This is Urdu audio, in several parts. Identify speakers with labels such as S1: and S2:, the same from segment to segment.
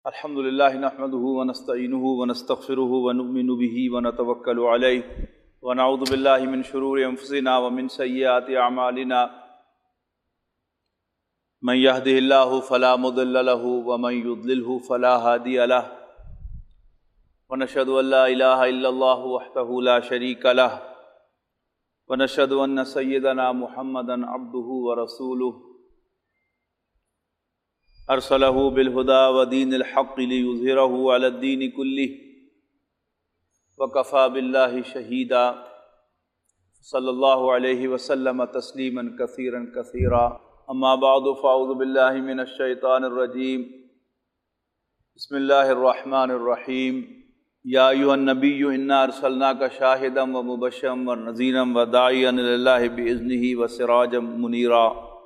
S1: الحمد للہ نحمده ونستعینه ونستغفره ونؤمن به ونتوکل علیہ ونعوذ باللہ من شرور انفسنا ومن سیئات اعمالنا من يهده الله فلا مضل له ومن يضلله فلا هادي له ونشهد ان لا اله الا الله وحده لا شريك له ونشهد ان سيدنا محمدا عبده ورسوله ارسلہ بالہدی ودین الحق لیظہرہ علی الدین کلہ وکفی باللہ شہیدا صلی اللہ علیہ وسلم تسلیما کثیرا کثیرا اما بعد فاعوذ باللہ من الشیطان الرجیم بسم اللہ الرحمن الرحیم یا ایھا النبی انا ارسلناک شاہدا ومبشرا ونذیرا وداعیا الی اللہ باذنہ وسراجا منیرا۔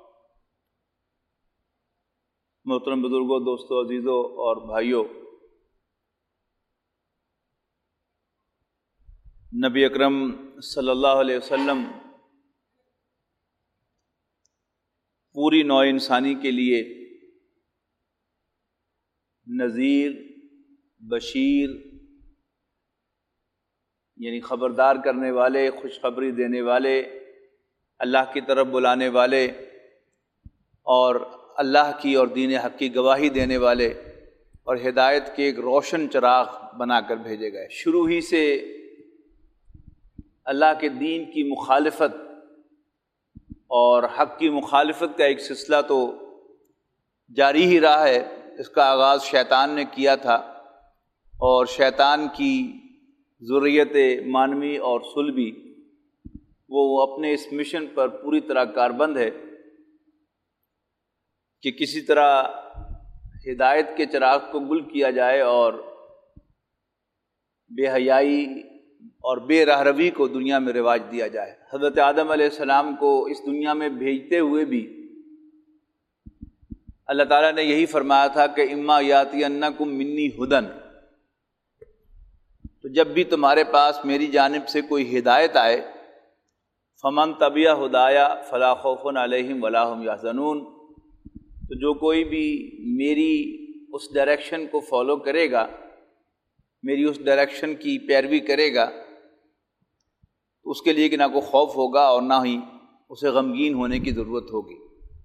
S1: محترم بزرگوں، دوستوں، عزیزوں اور بھائیوں، نبی اکرم صلی اللہ علیہ وسلم پوری نوع انسانی کے لیے نذیر، بشیر یعنی خبردار کرنے والے، خوشخبری دینے والے، اللہ کی طرف بلانے والے اور اللہ کی اور دین حق کی گواہی دینے والے اور ہدایت کے ایک روشن چراغ بنا کر بھیجے گئے۔ شروع ہی سے اللہ کے دین کی مخالفت اور حق کی مخالفت کا ایک سلسلہ تو جاری ہی رہا ہے۔ اس کا آغاز شیطان نے کیا تھا اور شیطان کی ذریت مانوی اور صلبی وہ اپنے اس مشن پر پوری طرح کاربند ہے کہ کسی طرح ہدایت کے چراغ کو گل کیا جائے اور بے حیائی اور بے راہروی کو دنیا میں رواج دیا جائے۔ حضرت آدم علیہ السلام کو اس دنیا میں بھیجتے ہوئے بھی اللہ تعالیٰ نے یہی فرمایا تھا کہ اما یاتینکم منی ھدی، تو جب بھی تمہارے پاس میری جانب سے کوئی ہدایت آئے، فمن تبع ھدایا فلا خوف علیہم ولا ھم یحزنون، تو جو کوئی بھی میری اس ڈائریکشن کو فالو کرے گا، میری اس ڈائریکشن کی پیروی کرے گا، تو اس کے لیے کہ نہ کوئی خوف ہوگا اور نہ ہی اسے غمگین ہونے کی ضرورت ہوگی۔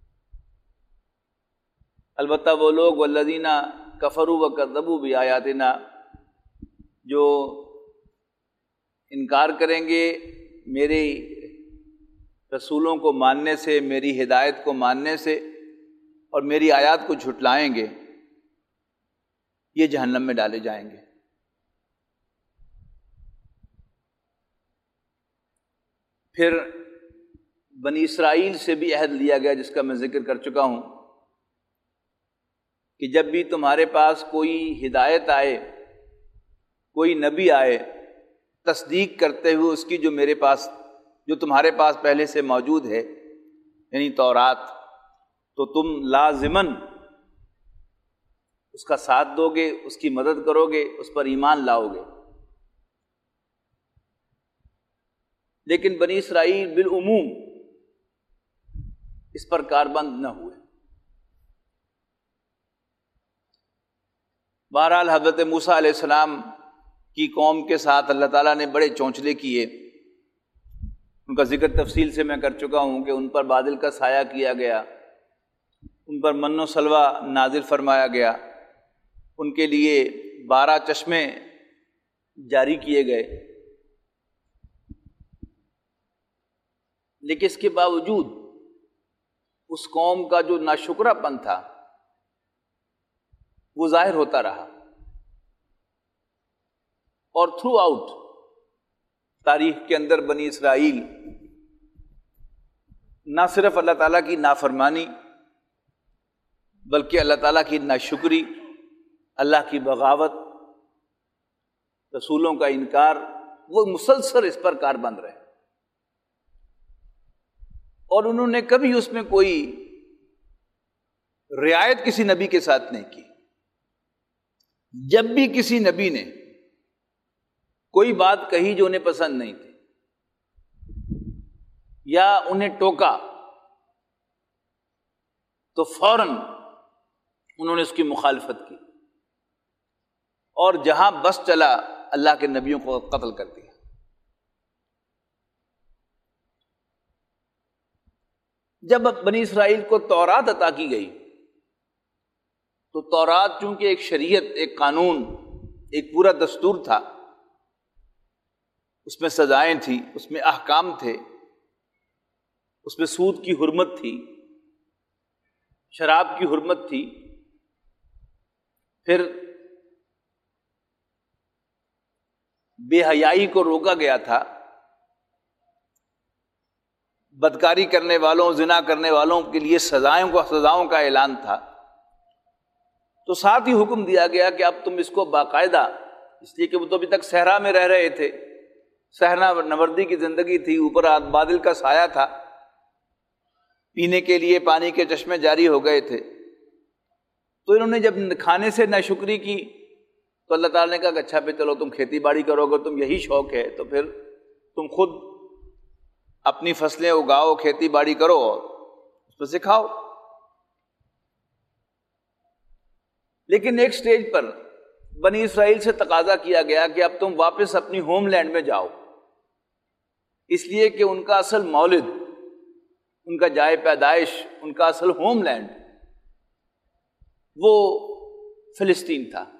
S1: البتہ وہ لوگ والذین کفروا وکذبوا بآیاتنا، جو انکار کریں گے میرے رسولوں کو ماننے سے، میری ہدایت کو ماننے سے اور میری آیات کو جھٹلائیں گے، یہ جہنم میں ڈالے جائیں گے۔ پھر بنی اسرائیل سے بھی عہد لیا گیا، جس کا میں ذکر کر چکا ہوں کہ جب بھی تمہارے پاس کوئی ہدایت آئے، کوئی نبی آئے، تصدیق کرتے ہوئے اس کی جو تمہارے پاس پہلے سے موجود ہے، یعنی تورات، تو تم لازماً اس کا ساتھ دو گے، اس کی مدد کرو گے، اس پر ایمان لاؤ گے۔ لیکن بنی اسرائیل بالعموم اس پر کاربند نہ ہوئے۔ بہرحال حضرت موسیٰ علیہ السلام کی قوم کے ساتھ اللہ تعالیٰ نے بڑے چونچلے کیے۔ ان کا ذکر تفصیل سے میں کر چکا ہوں کہ ان پر بادل کا سایہ کیا گیا، ان پر من و سلوہ نازل فرمایا گیا، ان کے لیے 12 چشمے جاری کیے گئے، لیکن اس کے باوجود اس قوم کا جو ناشکرہ پن تھا وہ ظاہر ہوتا رہا، اور تھرو آؤٹ تاریخ کے اندر بنی اسرائیل نہ صرف اللہ تعالیٰ کی نافرمانی بلکہ اللہ تعالیٰ کی ناشکری، اللہ کی بغاوت، رسولوں کا انکار، وہ مسلسل اس پر کاربند رہے، اور انہوں نے کبھی اس میں کوئی رعایت کسی نبی کے ساتھ نہیں کی۔ جب بھی کسی نبی نے کوئی بات کہی جو انہیں پسند نہیں تھی یا انہیں ٹوکا، تو فوراً انہوں نے اس کی مخالفت کی۔ اور جہاں بس چلا اللہ کے نبیوں کو قتل کر دیا۔ جب بنی اسرائیل کو تورات عطا کی گئی تو تورات چونکہ ایک شریعت، ایک قانون، ایک پورا دستور تھا، اس میں سزائیں تھیں، اس میں احکام تھے، اس میں سود کی حرمت تھی، شراب کی حرمت تھی، پھر بے حیائی کو روکا گیا تھا، بدکاری کرنے والوں، زنا کرنے والوں کے لیے سزاؤں کا اعلان تھا۔ تو ساتھ ہی حکم دیا گیا کہ اب تم اس کو باقاعدہ، اس لیے کہ وہ تو ابھی تک صحرا میں رہ رہے تھے، صحرا نوردی کی زندگی تھی، اوپر بادل کا سایہ تھا، پینے کے لیے پانی کے چشمے جاری ہو گئے تھے۔ تو انہوں نے جب کھانے سے ناشکری کی تو اللہ تعالیٰ نے کہا کہ اچھا پھر چلو تم کھیتی باڑی کرو، اگر تم یہی شوق ہے تو پھر تم خود اپنی فصلیں اگاؤ، کھیتی باڑی کرو اور اس پہ سے کھاؤ۔ لیکن ایک سٹیج پر بنی اسرائیل سے تقاضا کیا گیا کہ اب تم واپس اپنی ہوم لینڈ میں جاؤ، اس لیے کہ ان کا اصل مولد، ان کا جائے پیدائش، ان کا اصل ہوم لینڈ وہ فلسطین تھا۔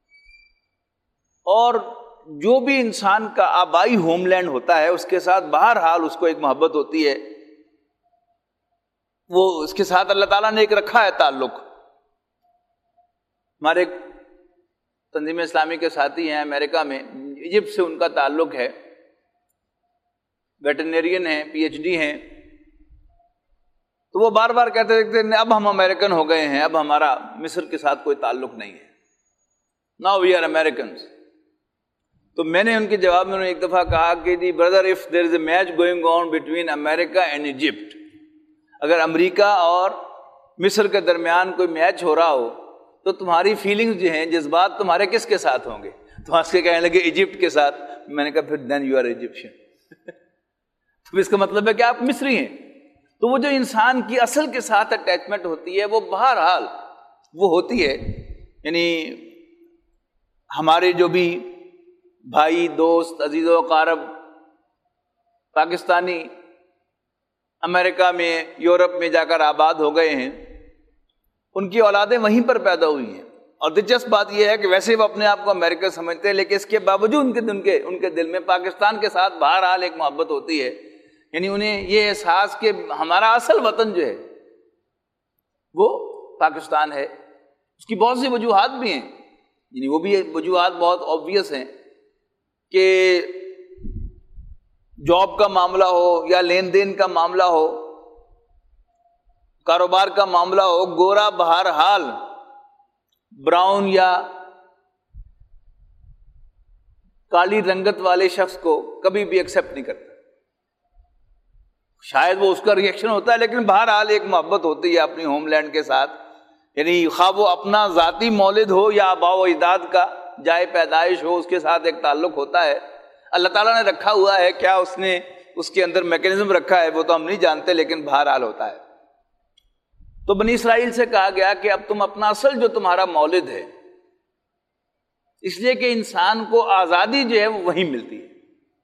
S1: اور جو بھی انسان کا آبائی ہوم لینڈ ہوتا ہے اس کے ساتھ بہرحال اس کو ایک محبت ہوتی ہے، وہ اس کے ساتھ اللہ تعالیٰ نے ایک رکھا ہے تعلق۔ ہمارے تنظیم اسلامی کے ساتھی ہیں امریکہ میں، ایجپٹ سے ان کا تعلق ہے، ویٹرنیرین ہیں، پی ایچ ڈی ہیں، تو وہ بار بار کہتے تھے اب ہم امریکن ہو گئے ہیں، اب ہمارا مصر کے ساتھ کوئی تعلق نہیں ہے، ناؤ وی آر امیریکنز۔ تو میں نے ان کے جواب میں ایک دفعہ کہا کہ the brother of their is a match going on between America and Egypt, اگر امریکہ اور مصر کے درمیان کوئی میچ ہو رہا ہو تو تمہاری فیلنگز جو ہیں، جذبات تمہارے کس کے ساتھ ہوں گے؟ تو ہنس کے کہنے لگے ایجپٹ کے ساتھ۔ میں نے کہا پھر دین یو آر ایجپشین۔ تو اس کا مطلب ہے کہ آپ مصری ہیں۔ تو وہ جو انسان کی اصل کے ساتھ اٹیچمنٹ ہوتی ہے وہ بہرحال وہ ہوتی ہے، یعنی ہمارے جو بھی بھائی، دوست، عزیز و اقارب پاکستانی امریکہ میں، یورپ میں جا کر آباد ہو گئے ہیں، ان کی اولادیں وہیں پر پیدا ہوئی ہیں، اور دلچسپ بات یہ ہے کہ ویسے وہ اپنے آپ کو امریکہ سمجھتے ہیں، لیکن اس کے باوجود ان کے دل میں پاکستان کے ساتھ بہرحال ایک محبت ہوتی ہے، یعنی انہیں یہ احساس کہ ہمارا اصل وطن جو ہے وہ پاکستان ہے۔ اس کی بہت سی وجوہات بھی ہیں، یعنی وہ بھی وجوہات بہت آبویس ہیں کہ جاب کا معاملہ ہو یا لین دین کا معاملہ ہو، کاروبار کا معاملہ ہو، گورا بہرحال براؤن یا کالی رنگت والے شخص کو کبھی بھی ایکسیپٹ نہیں کرتا۔ شاید وہ اس کا ریئیکشن ہوتا ہے، لیکن بہرحال ایک محبت ہوتی ہے اپنی ہوم لینڈ کے ساتھ، یعنی خواہ وہ اپنا ذاتی مولد ہو یا آباء و اجداد کا جائے پیدائش ہو، اس کے ساتھ ایک تعلق ہوتا ہے۔ اللہ تعالیٰ نے رکھا ہوا ہے، کیا اس نے اس کے اندر میکینزم رکھا ہے وہ تو ہم نہیں جانتے، لیکن بہرحال ہوتا ہے۔ تو بنی اسرائیل سے کہا گیا کہ اب تم اپنا اصل جو تمہارا مولد ہے، اس لیے کہ انسان کو آزادی جو ہے وہ وہیں ملتی ہے۔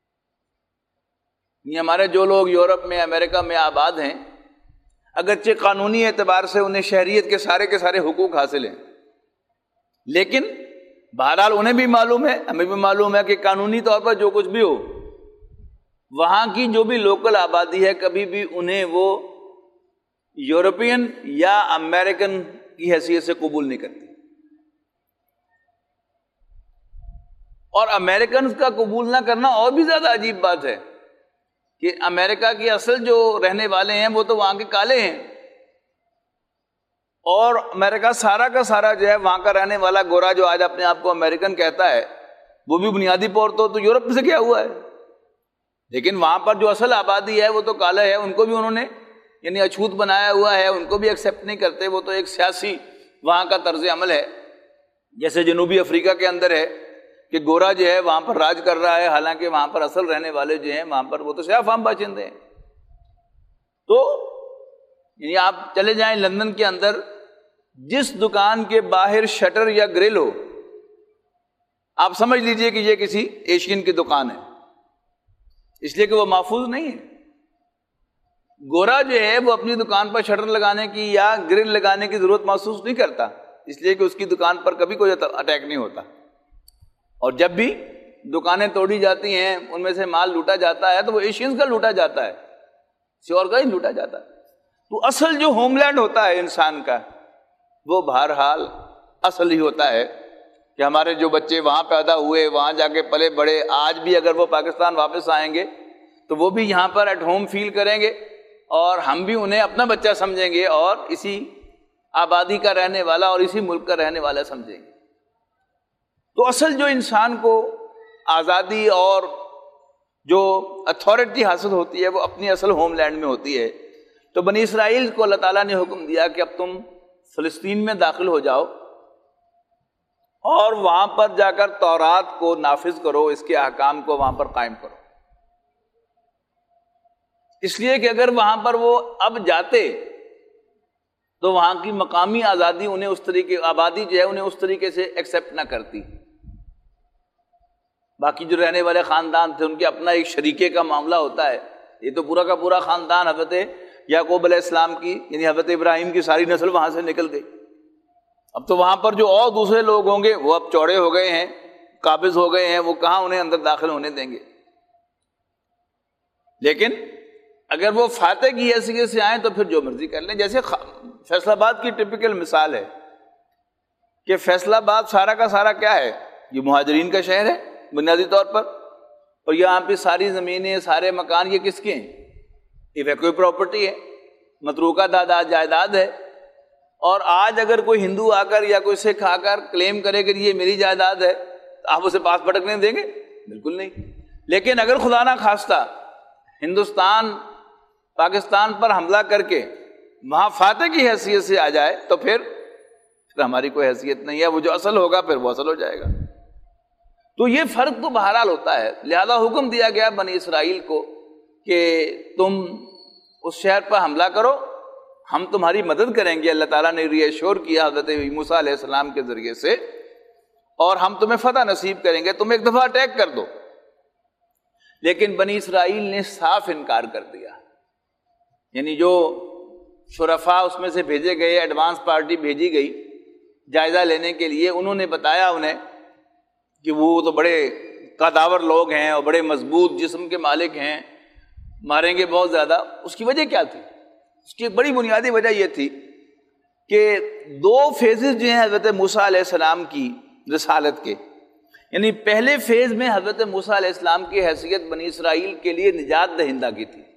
S1: یہ ہمارے جو لوگ یورپ میں، امریکہ میں آباد ہیں، اگرچہ قانونی اعتبار سے انہیں شہریت کے سارے حقوق حاصل ہیں، لیکن بہرحال انہیں بھی معلوم ہے، ہمیں بھی معلوم ہے کہ قانونی طور پر جو کچھ بھی ہو، وہاں کی جو بھی لوکل آبادی ہے کبھی بھی انہیں وہ یورپین یا امریکن کی حیثیت سے قبول نہیں کرتی۔ اور امریکنز کا قبول نہ کرنا اور بھی زیادہ عجیب بات ہے کہ امریکہ کی اصل جو رہنے والے ہیں وہ تو وہاں کے کالے ہیں، اور امریکہ سارا کا سارا جو ہے وہاں کا رہنے والا گورا جو آج اپنے آپ کو امریکن کہتا ہے، وہ بھی بنیادی طور تو یورپ سے کیا ہوا ہے، لیکن وہاں پر جو اصل آبادی ہے وہ تو کالے ہے، ان کو بھی انہوں نے یعنی اچھوت بنایا ہوا ہے، ان کو بھی ایکسیپٹ نہیں کرتے۔ وہ تو ایک سیاسی وہاں کا طرز عمل ہے، جیسے جنوبی افریقہ کے اندر ہے کہ گورا جو ہے وہاں پر راج کر رہا ہے، حالانکہ وہاں پر اصل رہنے والے جو ہیں وہاں پر وہ تو سیاہ فام باشندے ہیں۔ تو یعنی آپ چلے جائیں لندن کے اندر، جس دکان کے باہر شٹر یا گرل ہو آپ سمجھ لیجئے کہ یہ کسی ایشین کی دکان ہے، اس لیے کہ وہ محفوظ نہیں ہے۔ گورا جو ہے وہ اپنی دکان پر شٹر لگانے کی یا گرل لگانے کی ضرورت محسوس نہیں کرتا، اس لیے کہ اس کی دکان پر کبھی کوئی اٹیک نہیں ہوتا، اور جب بھی دکانیں توڑی جاتی ہیں ان میں سے مال لوٹا جاتا ہے تو وہ ایشینز کا لوٹا جاتا ہے، کسی اور کا ہی لوٹا جاتا ہے۔ تو اصل جو ہوم لینڈ ہوتا ہے انسان کا وہ بہرحال اصل ہی ہوتا ہے کہ ہمارے جو بچے وہاں پیدا ہوئے، وہاں جا کے پلے بڑے، آج بھی اگر وہ پاکستان واپس آئیں گے تو وہ بھی یہاں پر ایٹ ہوم فیل کریں گے، اور ہم بھی انہیں اپنا بچہ سمجھیں گے اور اسی آبادی کا رہنے والا اور اسی ملک کا رہنے والا سمجھیں گے۔ تو اصل جو انسان کو آزادی اور جو اتھارٹی حاصل ہوتی ہے وہ اپنی اصل ہوم لینڈ میں ہوتی ہے۔ تو بنی اسرائیل کو اللہ تعالیٰ نے حکم دیا کہ اب تم فلسطین میں داخل ہو جاؤ اور وہاں پر جا کر تورات کو نافذ کرو، اس کے احکام کو وہاں پر قائم کرو، اس لیے کہ اگر وہاں پر وہ اب جاتے تو وہاں کی مقامی آزادی انہیں اس طریقے، آبادی جو ہے انہیں اس طریقے سے ایکسیپٹ نہ کرتی۔ باقی جو رہنے والے خاندان تھے ان کے اپنا ایک شریکے کا معاملہ ہوتا ہے، یہ تو پورا کا پورا خاندان حضرت یعقوب علیہ السلام کی یعنی حضرت ابراہیم کی ساری نسل وہاں سے نکل گئی۔ اب تو وہاں پر جو اور دوسرے لوگ ہوں گے وہ اب چوڑے ہو گئے ہیں، قابض ہو گئے ہیں، وہ کہاں انہیں اندر داخل ہونے دیں گے۔ لیکن اگر وہ فاتح کی حیثیت سے آئیں تو پھر جو مرضی کر لیں۔ جیسے فیصل آباد کی ٹپیکل مثال ہے کہ فیصل آباد سارا کا سارا کیا ہے، یہ مہاجرین کا شہر ہے بنیادی طور پر، اور یہاں پہ ساری زمینیں، سارے مکان یہ کس کے ہیں؟ ایویکوئی پراپرٹی ہے، متروکہ جائیداد ہے۔ اور آج اگر کوئی ہندو آ کر یا کوئی سکھ آ کر کلیم کرے کہ یہ میری جائیداد ہے تو آپ اسے پاس پٹکنے دیں گے؟ بالکل نہیں۔ لیکن اگر خدا نہ خواستہ ہندوستان پاکستان پر حملہ کر کے وہاں فاتح کی حیثیت سے آ جائے تو پھر ہماری کوئی حیثیت نہیں ہے، وہ جو اصل ہوگا پھر وہ اصل ہو جائے گا۔ تو یہ فرق تو بہرحال ہوتا ہے، لہذا حکم دیا گیا بنی اسرائیل کو کہ تم اس شہر پر حملہ کرو، ہم تمہاری مدد کریں گے۔ اللہ تعالیٰ نے ری ایشور کیا حضرت موسیٰ علیہ السلام کے ذریعے سے، اور ہم تمہیں فتح نصیب کریں گے، تم ایک دفعہ اٹیک کر دو۔ لیکن بنی اسرائیل نے صاف انکار کر دیا، یعنی جو شرفاء اس میں سے بھیجے گئے، ایڈوانس پارٹی بھیجی گئی جائزہ لینے کے لیے، انہوں نے بتایا انہیں کہ وہ تو بڑے قداور لوگ ہیں اور بڑے مضبوط جسم کے مالک ہیں، ماریں گے بہت زیادہ۔ اس کی وجہ کیا تھی؟ اس کی ایک بڑی بنیادی وجہ یہ تھی کہ دو فیزز جو ہیں حضرت موسیٰ علیہ السلام کی رسالت کے، یعنی پہلے فیز میں حضرت موسیٰ علیہ السلام کی حیثیت بنی اسرائیل کے لیے نجات دہندہ کی تھی۔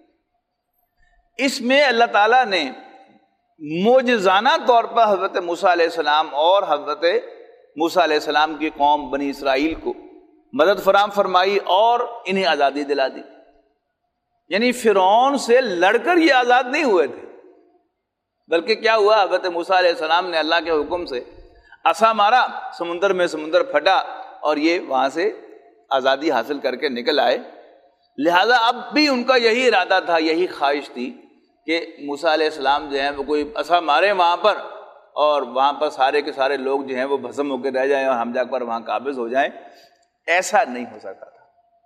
S1: اس میں اللہ تعالیٰ نے معجزانہ طور پر حضرت موسیٰ علیہ السلام اور حضرت موسیٰ علیہ السلام کی قوم بنی اسرائیل کو مدد فراہم فرمائی اور انہیں آزادی دلا دی۔ یعنی فرعون سے لڑ کر یہ آزاد نہیں ہوئے تھے، بلکہ کیا ہوا، حضرت موسیٰ علیہ السلام نے اللہ کے حکم سے عصا مارا، سمندر میں سمندر پھٹا اور یہ وہاں سے آزادی حاصل کر کے نکل آئے۔ لہذا اب بھی ان کا یہی ارادہ تھا، یہی خواہش تھی کہ موسیٰ علیہ السلام جو ہیں وہ کوئی عصا مارے وہاں پر اور وہاں پر سارے کے سارے لوگ جو ہیں وہ بھسم ہو کے رہ جائیں اور ہم جا کر وہاں قابض ہو جائیں۔ ایسا نہیں ہو سکتا تھا۔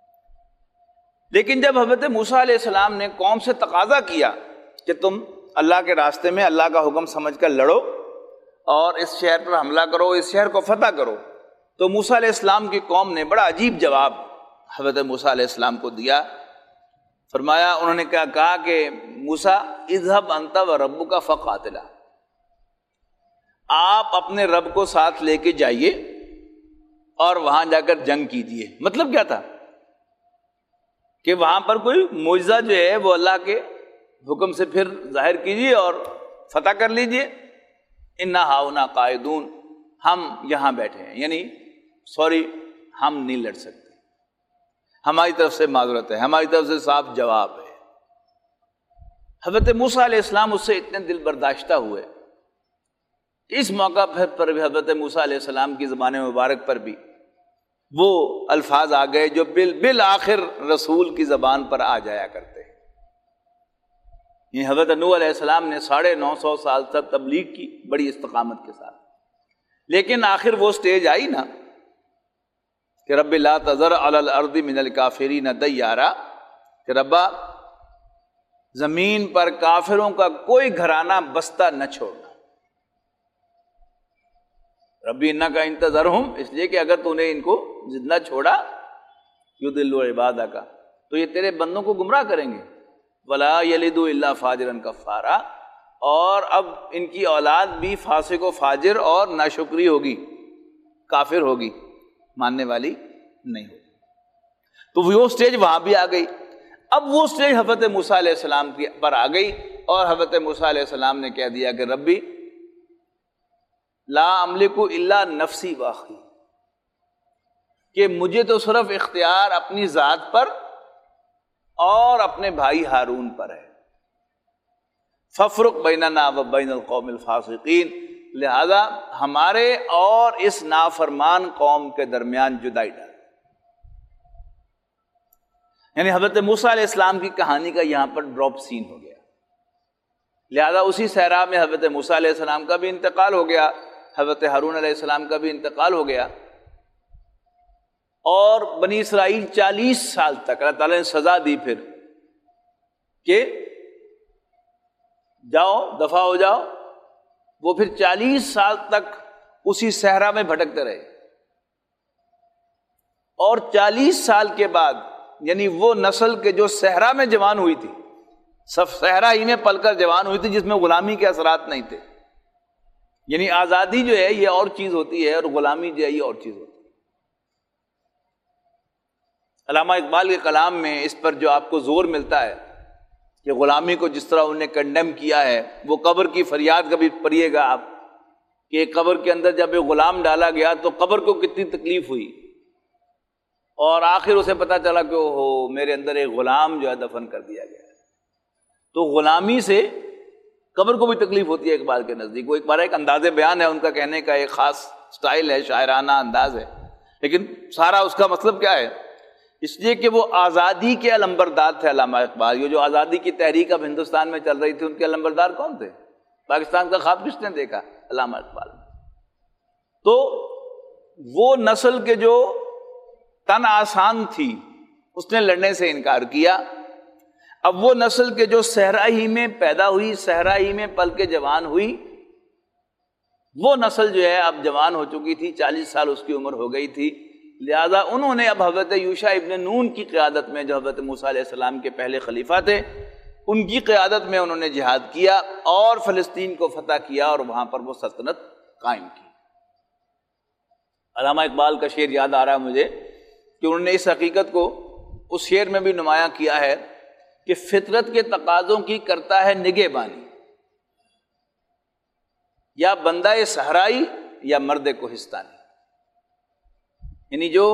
S1: لیکن جب حضرت موسیٰ علیہ السلام نے قوم سے تقاضا کیا کہ تم اللہ کے راستے میں اللہ کا حکم سمجھ کر لڑو اور اس شہر پر حملہ کرو، اس شہر کو فتح کرو، تو موسیٰ علیہ السلام کی قوم نے بڑا عجیب جواب حضرت موسیٰ علیہ السلام کو دیا۔ فرمایا، انہوں نے کہا کہ موسیٰ اذهب انت وربک فقاتلا، آپ اپنے رب کو ساتھ لے کے جائیے اور وہاں جا کر جنگ کیجیے۔ مطلب کیا تھا کہ وہاں پر کوئی معجزہ جو ہے وہ اللہ کے حکم سے پھر ظاہر کیجیے اور فتح کر لیجیے۔ انا ہاؤنا قائدون، ہم یہاں بیٹھے ہیں، یعنی سوری ہم نہیں لڑ سکتے، ہماری طرف سے معذرت ہے، ہماری طرف سے صاف جواب ہے۔ حضرت موسیٰ علیہ السلام اس سے اتنے دل برداشتہ ہوئے، اس موقع پر بھی حضرت موسیٰ علیہ السلام کی زبان مبارک پر بھی وہ الفاظ آ گئے جو بالآخر رسول کی زبان پر آ جایا کرتے ہیں۔ یہ حضرت نوح علیہ السلام نے 950 سال تک تبلیغ کی بڑی استقامت کے ساتھ، لیکن آخر وہ سٹیج آئی نا کہ رب لا تذر علی الارض من الکافرین دیارا، کہ ربا زمین پر کافروں کا کوئی گھرانہ بستہ نہ چھوڑنا۔ ربی انکا ان تذرہم، اس لیے کہ اگر تو نے ان کو زندہ چھوڑا، یضلوا عبادک، تو یہ تیرے بندوں کو گمراہ کریں گے، ولا یلدوا الا فاجرا کفارا، اور اب ان کی اولاد بھی فاسق و فاجر اور ناشکری ہوگی، کافر ہوگی، ماننے والی نہیں ہوگی۔ تو وہ سٹیج وہاں بھی آ گئی۔ اب وہ سٹیج حضرت موسیٰ علیہ السلام پر آ گئی، اور حضرت موسیٰ علیہ السلام نے کہہ دیا کہ ربی لا املک الا نفسی واخی، کہ مجھے تو صرف اختیار اپنی ذات پر اور اپنے بھائی ہارون پر ہے، فافرق بیننا و بین القوم الفاسقین، لہذا ہمارے اور اس نافرمان قوم کے درمیان جدائی ڈال۔ یعنی حضرت موسیٰ علیہ السلام کی کہانی کا یہاں پر ڈراپ سین ہو گیا، لہذا اسی صحرا میں حضرت موسیٰ علیہ السلام کا بھی انتقال ہو گیا، حضرت ہارون علیہ السلام کا بھی انتقال ہو گیا، اور بنی اسرائیل 40 سال تک اللہ تعالیٰ نے سزا دی پھر کہ جاؤ دفع ہو جاؤ۔ وہ پھر 40 سال تک اسی صحرا میں بھٹکتے رہے، اور 40 سال کے بعد یعنی وہ نسل کے جو صحرا میں جوان ہوئی تھی، سب صحرا ہی میں پل کر جوان ہوئی تھی، جس میں غلامی کے اثرات نہیں تھے۔ یعنی آزادی جو ہے یہ اور چیز ہوتی ہے، اور غلامی جو ہے یہ اور چیز ہوتی ہے۔ علامہ اقبال کے کلام میں اس پر جو آپ کو زور ملتا ہے کہ غلامی کو جس طرح انہوں نے کنڈیم کیا ہے، وہ قبر کی فریاد کبھی پڑھیے گا آپ کہ ایک قبر کے اندر جب ایک غلام ڈالا گیا تو قبر کو کتنی تکلیف ہوئی، اور آخر اسے پتا چلا کہ اوہو میرے اندر ایک غلام جو ہے دفن کر دیا گیا ہے۔ تو غلامی سے قبر کو بھی تکلیف ہوتی ہے اقبال کے نزدیک۔ وہ ایک انداز بیان ہے ان کا، کہنے کا ایک خاص سٹائل ہے، شاعرانہ انداز ہے، لیکن سارا اس کا مطلب کیا ہے؟ اس لیے کہ وہ آزادی کے علمبردار تھے علامہ اقبال۔ یہ جو آزادی کی تحریک اب ہندوستان میں چل رہی تھی، ان کے علمبردار کون تھے؟ پاکستان کا خواب کس نے دیکھا؟ علامہ اقبال۔ تو وہ نسل کے جو تن آسان تھی اس نے لڑنے سے انکار کیا۔ اب وہ نسل کے جو صحرا ہی میں پیدا ہوئی، صحرا ہی میں پل کے جوان ہوئی، وہ نسل جو ہے اب جوان ہو چکی تھی، 40 سال اس کی عمر ہو گئی تھی، لہذا انہوں نے اب حضرت یوشع ابن نون کی قیادت میں، جو حضرت موسیٰ علیہ السلام کے پہلے خلیفہ تھے، ان کی قیادت میں انہوں نے جہاد کیا اور فلسطین کو فتح کیا، اور وہاں پر وہ سلطنت قائم کی۔ علامہ اقبال کا شعر یاد آ رہا ہے مجھے کہ انہوں نے اس حقیقت کو اس شعر میں بھی نمایاں کیا ہے کہ فطرت کے تقاضوں کی کرتا ہے نگہبانی، یا بندہ صحرائی یا مرد کوہستانی۔ یعنی جو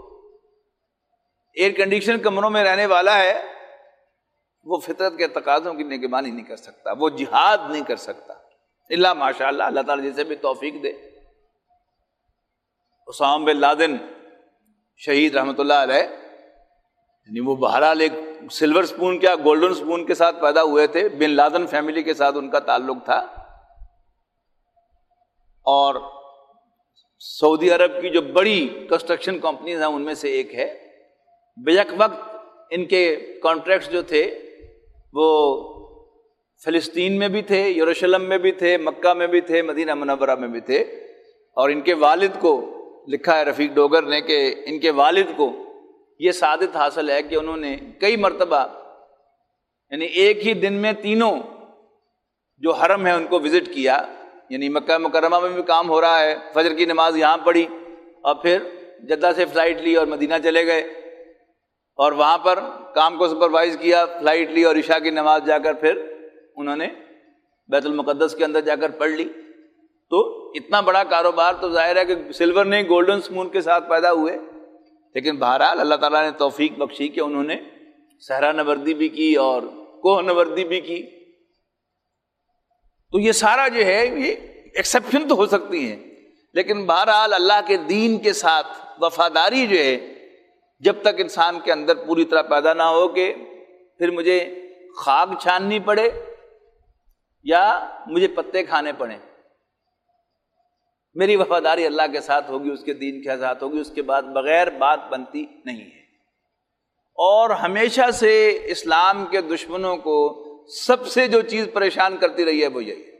S1: ایئر کنڈیشن کمروں میں رہنے والا ہے وہ فطرت کے تقاضوں کی نگہبانی نہیں کر سکتا، وہ جہاد نہیں کر سکتا، الا ماشاء اللہ، اللہ تعالیٰ جسے بھی توفیق دے۔ اسامہ بن لادن شہید رحمۃ اللہ علیہ، یعنی وہ بہرحال ایک سلور سپون کیا گولڈن سپون کے ساتھ پیدا ہوئے تھے، بن لادن فیملی کے ساتھ ان کا تعلق تھا، اور سعودی عرب کی جو بڑی کنسٹرکشن کمپنیز ہیں ان میں سے ایک ہے۔ بیک وقت ان کے کانٹریکٹس جو تھے وہ فلسطین میں بھی تھے، یروشلم میں بھی تھے، مکہ میں بھی تھے، مدینہ منورہ میں بھی تھے، اور ان کے والد کو لکھا ہے رفیق ڈوگر نے کہ ان کے والد کو یہ سعادت حاصل ہے کہ انہوں نے کئی مرتبہ یعنی ایک ہی دن میں تینوں جو حرم ہے ان کو وزٹ کیا، یعنی مکہ مکرمہ میں بھی کام ہو رہا ہے، فجر کی نماز یہاں پڑھی، اور پھر جدہ سے فلائٹ لی اور مدینہ چلے گئے، اور وہاں پر کام کو سپروائز کیا، فلائٹ لی اور عشاء کی نماز جا کر پھر انہوں نے بیت المقدس کے اندر جا کر پڑھ لی۔ تو اتنا بڑا کاروبار تو ظاہر ہے کہ سلور نہیں گولڈن سپون کے ساتھ پیدا ہوئے، لیکن بہرحال اللہ تعالیٰ نے توفیق بخشی کہ انہوں نے صحرا نوردی بھی کی اور کوہ نوردی بھی کی۔ تو یہ سارا جو ہے یہ ایکسیپشن تو ہو سکتی ہیں، لیکن بہرحال اللہ کے دین کے ساتھ وفاداری جو ہے جب تک انسان کے اندر پوری طرح پیدا نہ ہو کہ پھر مجھے خاک چھاننی پڑے یا مجھے پتے کھانے پڑیں، میری وفاداری اللہ کے ساتھ ہوگی، اس کے دین کے ساتھ ہوگی، اس کے بعد بغیر بات بنتی نہیں ہے۔ اور ہمیشہ سے اسلام کے دشمنوں کو سب سے جو چیز پریشان کرتی رہی ہے وہ یہی ہے۔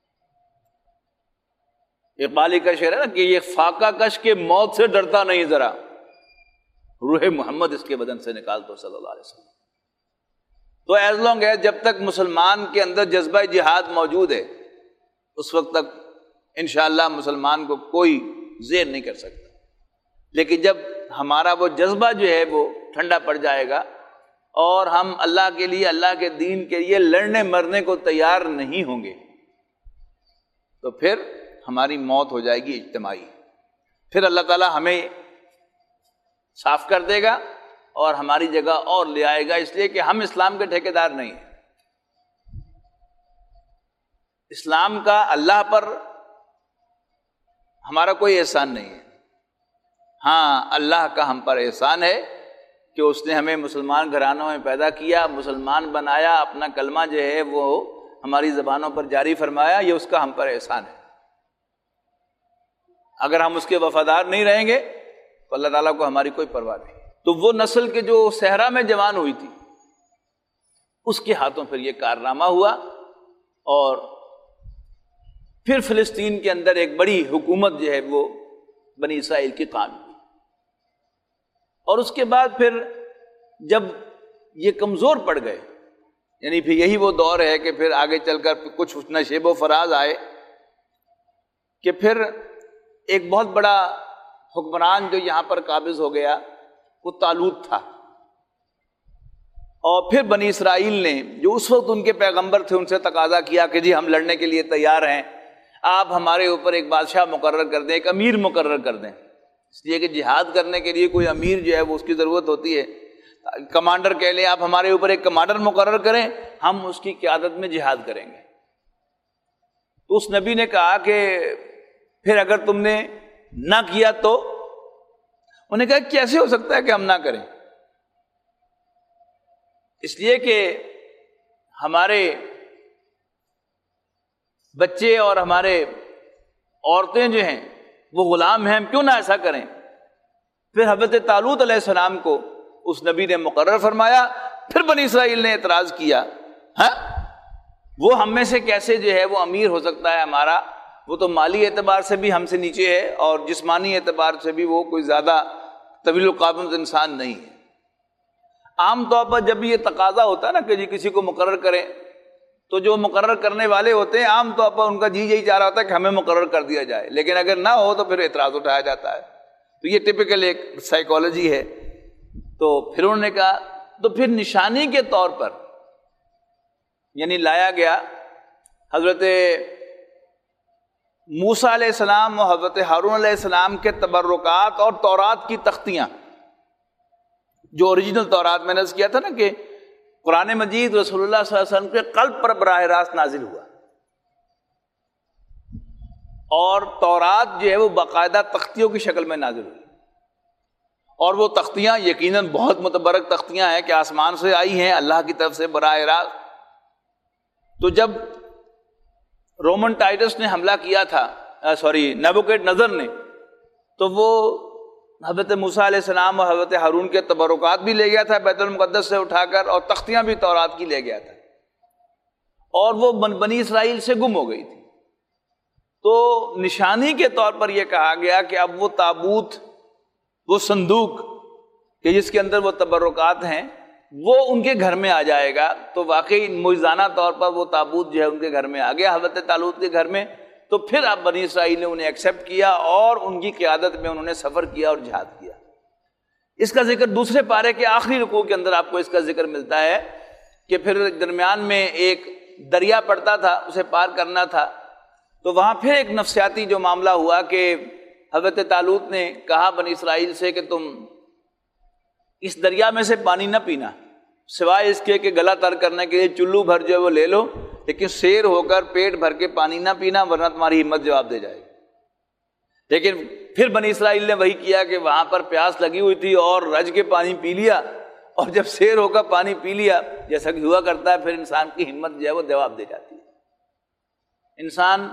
S1: اقبالی کا شعر ہے نا کہ یہ فاقہ کش کے موت سے ڈرتا نہیں ذرا، روح محمد اس کے بدن سے نکال دو صلی اللہ علیہ وسلم۔ تو ایز لانگ ہے جب تک مسلمان کے اندر جذبہ جہاد موجود ہے اس وقت تک انشاءاللہ مسلمان کو کوئی زیر نہیں کر سکتا، لیکن جب ہمارا وہ جذبہ جو ہے وہ ٹھنڈا پڑ جائے گا اور ہم اللہ کے لیے، اللہ کے دین کے لیے لڑنے مرنے کو تیار نہیں ہوں گے تو پھر ہماری موت ہو جائے گی اجتماعی۔ پھر اللہ تعالیٰ ہمیں صاف کر دے گا اور ہماری جگہ اور لے آئے گا، اس لیے کہ ہم اسلام کے ٹھیکیدار نہیں ہیں۔ اسلام کا اللہ پر ہمارا کوئی احسان نہیں ہے، ہاں اللہ کا ہم پر احسان ہے کہ اس نے ہمیں مسلمان گھرانوں میں پیدا کیا، مسلمان بنایا، اپنا کلمہ جو ہے وہ ہماری زبانوں پر جاری فرمایا، یہ اس کا ہم پر احسان ہے۔ اگر ہم اس کے وفادار نہیں رہیں گے تو اللہ تعالیٰ کو ہماری کوئی پرواہ نہیں۔ تو وہ نسل کے جو صحرا میں جوان ہوئی تھی اس کے ہاتھوں پھر یہ کارنامہ ہوا، اور پھر فلسطین کے اندر ایک بڑی حکومت جو ہے وہ بنی اسرائیل کی قائم ہوئی، اور اس کے بعد پھر جب یہ کمزور پڑ گئے، یعنی پھر یہی وہ دور ہے کہ پھر آگے چل کر کچھ نشیب و فراز آئے کہ پھر ایک بہت بڑا حکمران جو یہاں پر قابض ہو گیا وہ طالوت تھا، اور پھر بنی اسرائیل نے جو اس وقت ان کے پیغمبر تھے ان سے تقاضا کیا کہ جی ہم لڑنے کے لیے تیار ہیں، آپ ہمارے اوپر ایک بادشاہ مقرر کر دیں، ایک امیر مقرر کر دیں، اس لیے کہ جہاد کرنے کے لیے کوئی امیر جو ہے وہ اس کی ضرورت ہوتی ہے، کمانڈر کہہ لیں آپ ہمارے اوپر ایک کمانڈر مقرر کریں، ہم اس کی قیادت میں جہاد کریں گے۔ تو اس نبی نے کہا کہ پھر اگر تم نے نہ کیا تو؟ انہوں نے کہا کیسے ہو سکتا ہے کہ ہم نہ کریں؟ اس لیے کہ ہمارے بچے اور ہمارے عورتیں جو ہیں وہ غلام ہیں، ہم کیوں نہ ایسا کریں؟ پھر حضرت طالوت علیہ السلام کو اس نبی نے مقرر فرمایا، پھر بنی اسرائیل نے اعتراض کیا، ہاں وہ ہم میں سے کیسے جو ہے وہ امیر ہو سکتا ہے ہمارا، وہ تو مالی اعتبار سے بھی ہم سے نیچے ہے اور جسمانی اعتبار سے بھی وہ کوئی زیادہ طویل القامت انسان نہیں ہے۔ عام طور پر جب یہ تقاضا ہوتا ہے نا کہ جی کسی کو مقرر کریں تو جو مقرر کرنے والے ہوتے ہیں عام طور پر ان کا جی یہی چاہ رہا ہوتا ہے کہ ہمیں مقرر کر دیا جائے، لیکن اگر نہ ہو تو پھر اعتراض اٹھایا جاتا ہے۔ تو یہ ٹپیکل ایک سائیکالوجی ہے۔ تو پھر انہوں نے کہا تو پھر نشانی کے طور پر یعنی لایا گیا حضرت موسیٰ علیہ السلام اور حضرت ہارون علیہ السلام کے تبرکات اور تورات کی تختیاں، جو اوریجنل تورات میں نے عرض کیا تھا نا کہ قرآن مجید رسول اللہ صلی اللہ علیہ وسلم کے قلب پر براہ راست نازل ہوا، اور تورات جو ہے وہ باقاعدہ تختیوں کی شکل میں نازل ہوئی، اور وہ تختیاں یقیناً بہت متبرک تختیاں ہیں کہ آسمان سے آئی ہیں اللہ کی طرف سے براہ راست۔ تو جب رومن ٹائٹس نے حملہ کیا تھا نیبوکیڈ نظر نے، تو وہ حضرت موسیٰ علیہ السلام اور حضرت ہارون کے تبرکات بھی لے گیا تھا بیت المقدس سے اٹھا کر، اور تختیاں بھی تورات کی لے گیا تھا، اور وہ بنی اسرائیل سے گم ہو گئی تھی۔ تو نشانی کے طور پر یہ کہا گیا کہ اب وہ تابوت، وہ صندوق کہ جس کے اندر وہ تبرکات ہیں وہ ان کے گھر میں آ جائے گا۔ تو واقعی معجزانہ طور پر وہ تابوت جو ہے ان کے گھر میں آ گیا، حضرت طالوت کے گھر میں۔ تو پھر اب بنی اسرائیل نے انہیں ایکسیپٹ کیا اور ان کی قیادت میں انہوں نے سفر کیا اور جہاد کیا۔ اس کا ذکر دوسرے پارے کے آخری رکوع کے اندر آپ کو اس کا ذکر ملتا ہے کہ پھر درمیان میں ایک دریا پڑتا تھا، اسے پار کرنا تھا، تو وہاں پھر ایک نفسیاتی جو معاملہ ہوا کہ حضرت طالوت نے کہا بنی اسرائیل سے کہ تم اس دریا میں سے پانی نہ پینا، سوائے اس کے کہ گلا تر کرنے کے لیے چلو بھر جو ہے وہ لے لو، لیکن سیر ہو کر پیٹ بھر کے پانی نہ پینا ورنہ تمہاری ہمت جواب دے جائے گی۔ لیکن پھر بنی اسرائیل نے وہی کیا کہ وہاں پر پیاس لگی ہوئی تھی اور رج کے پانی پی لیا، اور جب سیر ہو کر پانی پی لیا جیسا کہ ہوا کرتا ہے، پھر انسان کی ہمت جو ہے وہ جواب دے جاتی ہے۔ انسان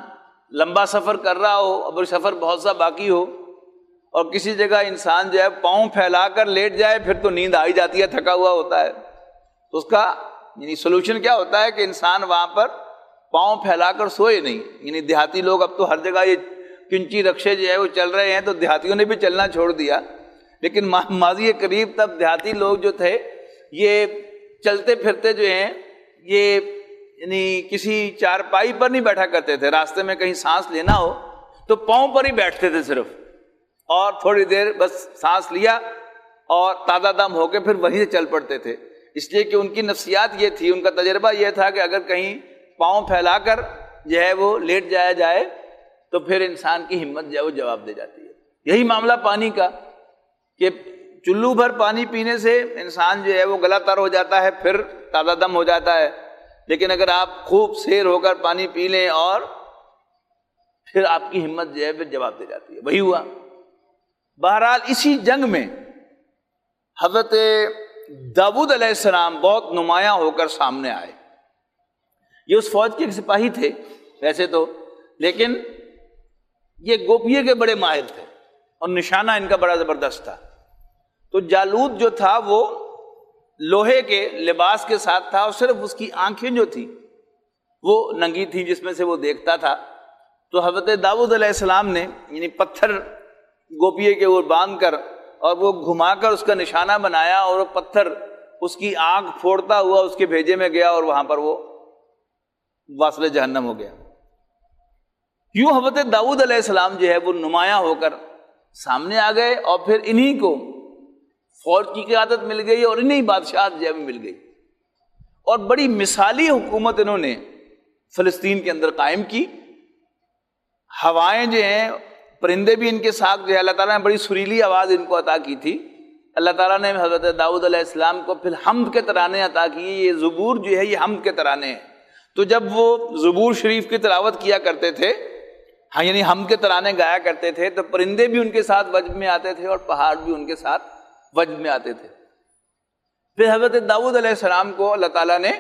S1: لمبا سفر کر رہا ہو، اب سفر بہت سا باقی ہو، اور کسی جگہ انسان جو ہے پاؤں پھیلا کر لیٹ جائے، پھر تو نیند آ ہی جاتی ہے، تھکا ہوا ہوتا ہے، تو اس کا یعنی سولوشن کیا ہوتا ہے کہ انسان وہاں پر پاؤں پھیلا کر سوئے نہیں. یعنی دیہاتی لوگ اب تو ہر جگہ یہ کنچی رکشے جو ہے وہ چل رہے ہیں، تو دیہاتیوں نے بھی چلنا چھوڑ دیا، لیکن ماضی قریب تب دیہاتی لوگ جو تھے یہ چلتے پھرتے جو ہیں یہ یعنی کسی چارپائی پر نہیں بیٹھا کرتے تھے، راستے میں کہیں سانس لینا ہو تو پاؤں پر ہی بیٹھتے تھے صرف، اور تھوڑی دیر بس سانس لیا اور تازہ دم ہو کے پھر وہیں سے چل پڑتے تھے. اس لیے کہ ان کی نفسیات یہ تھی، ان کا تجربہ یہ تھا کہ اگر کہیں پاؤں پھیلا کر جو ہے وہ لیٹ جایا جائے تو پھر انسان کی ہمت جو ہے وہ جواب دے جاتی ہے. یہی معاملہ پانی کا کہ چلو بھر پانی پینے سے انسان جو ہے وہ گلا تر ہو جاتا ہے، پھر تازہ دم ہو جاتا ہے، لیکن اگر آپ خوب سیر ہو کر پانی پی لیں اور پھر آپ کی ہمت جو ہے پھر جواب دے جاتی ہے. وہی ہوا. بہرحال اسی جنگ میں حضرت داؤد علیہ السلام بہت نمایاں ہو کر سامنے آئے. یہ اس فوج کے ایک سپاہی تھے ویسے تو، لیکن یہ گوپیے کے بڑے ماہر تھے اور نشانہ ان کا بڑا زبردست تھا. تو جالوت جو تھا وہ لوہے کے لباس کے ساتھ تھا، اور صرف اس کی آنکھیں جو تھی وہ ننگی تھی جس میں سے وہ دیکھتا تھا. تو حضرت داؤد علیہ السلام نے یعنی پتھر گوپیے کے اوپر باندھ کر اور وہ گھما کر اس کا نشانہ بنایا، اور وہ پتھر اس کی آنکھ پھوڑتا ہوا اس کے بھیجے میں گیا اور وہاں پر وہ واصل جہنم ہو گیا. یوں حضرت داؤد علیہ السلام جو ہے وہ نمایاں ہو کر سامنے آ گئے، اور پھر انہی کو فوج کی قیادت مل گئی اور انہی بادشاہت جو ہے مل گئی، اور بڑی مثالی حکومت انہوں نے فلسطین کے اندر قائم کی. ہوائیں جو ہیں، پرندے بھی ان کے ساتھ جو ہے اللہ تعالیٰ نے بڑی سریلی آواز ان کو عطا کی تھی. اللہ تعالیٰ نے حضرت داؤد علیہ السلام کو پھر حمد کے ترانے عطا کیے. یہ زبور جو ہے یہ حمد کے ترانے ہیں. تو جب وہ زبور شریف کی تلاوت کیا کرتے تھے، ہاں یعنی حمد کے ترانے گایا کرتے تھے، تو پرندے بھی ان کے ساتھ وجد میں آتے تھے اور پہاڑ بھی ان کے ساتھ وجد میں آتے تھے. پھر حضرت داؤد علیہ السلام کو اللہ تعالیٰ نے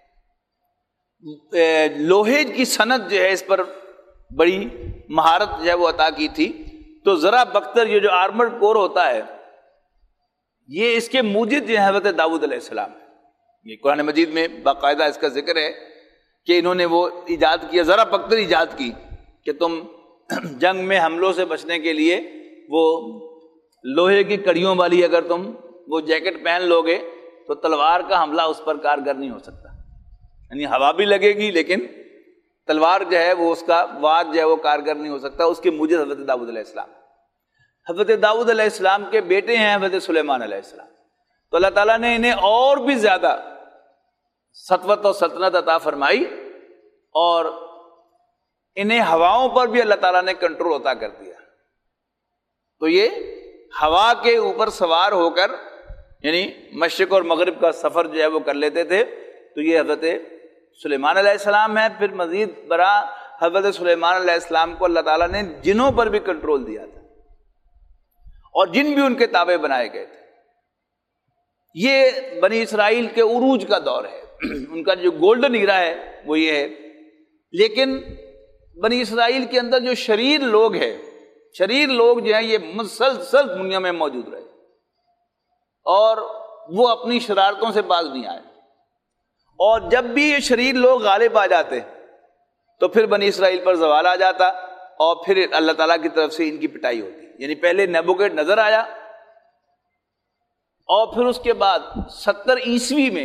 S1: لوہے کی صنعت جو ہے اس پر بڑی مہارت جو ہے وہ عطا کی تھی. تو ذرا بختر یہ جو آرمرڈ کور ہوتا ہے، یہ اس کے موجد جو ہے حضرت داؤد علیہ السلام ہے. یہ قرآن مجید میں باقاعدہ اس کا ذکر ہے کہ انہوں نے وہ ایجاد کیا، ذرا بختر ایجاد کی کہ تم جنگ میں حملوں سے بچنے کے لیے وہ لوہے کی کڑیوں والی اگر تم وہ جیکٹ پہن لو گے تو تلوار کا حملہ اس پر کارگر نہیں ہو سکتا. یعنی ہوا بھی لگے گی لیکن تلوار جو ہے وہ اس کا وار جو ہے وہ کارگر نہیں ہو سکتا. اس کے موجد حضرت داؤد علیہ السلام. حضرت داؤد علیہ السلام کے بیٹے ہیں حضرت سلیمان علیہ السلام. تو اللہ تعالیٰ نے انہیں اور بھی زیادہ سطوت اور سلطنت عطا فرمائی، اور انہیں ہواؤں پر بھی اللہ تعالیٰ نے کنٹرول عطا کر دیا. تو یہ ہوا کے اوپر سوار ہو کر یعنی مشرق اور مغرب کا سفر جو ہے وہ کر لیتے تھے. تو یہ حضرت سلیمان علیہ السلام ہے. پھر مزید برآں حضرت سلیمان علیہ السلام کو اللہ تعالیٰ نے جنوں پر بھی کنٹرول دیا تھا، اور جن بھی ان کے تابع بنائے گئے تھے. یہ بنی اسرائیل کے عروج کا دور ہے، ان کا جو گولڈن ایرا ہے وہ یہ ہے. لیکن بنی اسرائیل کے اندر جو شریر لوگ ہیں، شریر لوگ جو ہیں یہ مسلسل دنیا میں موجود رہے، اور وہ اپنی شرارتوں سے باز نہیں آئے. اور جب بھی یہ شریر لوگ غالب آ جاتے تو پھر بنی اسرائیل پر زوال آ جاتا، اور پھر اللہ تعالیٰ کی طرف سے ان کی پٹائی ہوتی. یعنی پہلے نیبوکڈ نظر آیا، اور پھر اس کے بعد 70 عیسوی میں